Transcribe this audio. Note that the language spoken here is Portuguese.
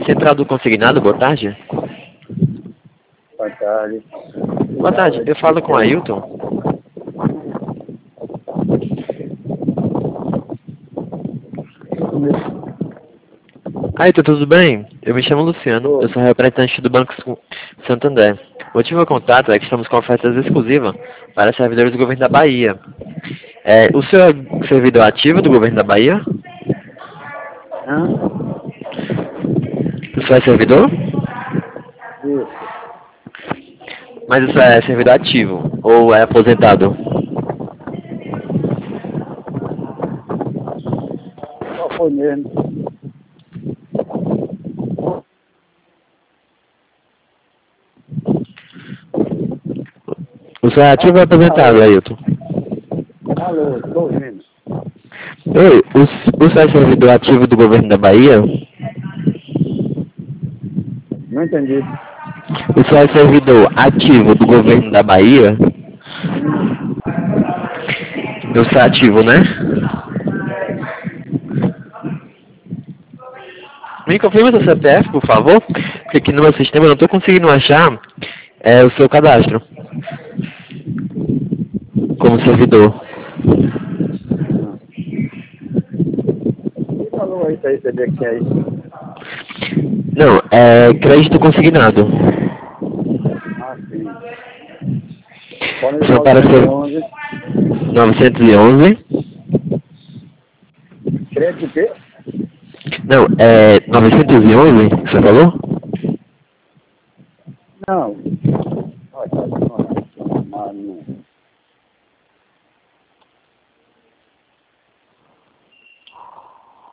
Central do Consignado, boa tarde. Boa tarde. Boa tarde, eu falo com Ailton. Ailton, tudo bem? Eu me chamo Luciano, eu sou representante do Banco Santander. O motivo do contato é que estamos com ofertas exclusivas para servidores do governo da Bahia. O senhor é servidor ativo do governo da Bahia? Hã? O senhor é servidor? Isso. Mas o senhor é servidor ativo ou é aposentado? Só foi mesmo. O senhor é ativo ou aposentado, Ailton? Alô, estou ouvindo. Oi, o senhor é servidor ativo do governo da Bahia? Não entendi. O senhor é servidor ativo do governo da Bahia? Eu sou ativo, né? Me confirma seu CPF, por favor, porque aqui no meu sistema eu não estou conseguindo achar o seu cadastro como servidor. Que valor aí para receber aqui aí? Não, é crédito consignado. Ah, sim. Fone Só para ser 911. 911. Crédito o quê? Não, é 911, você falou? Não.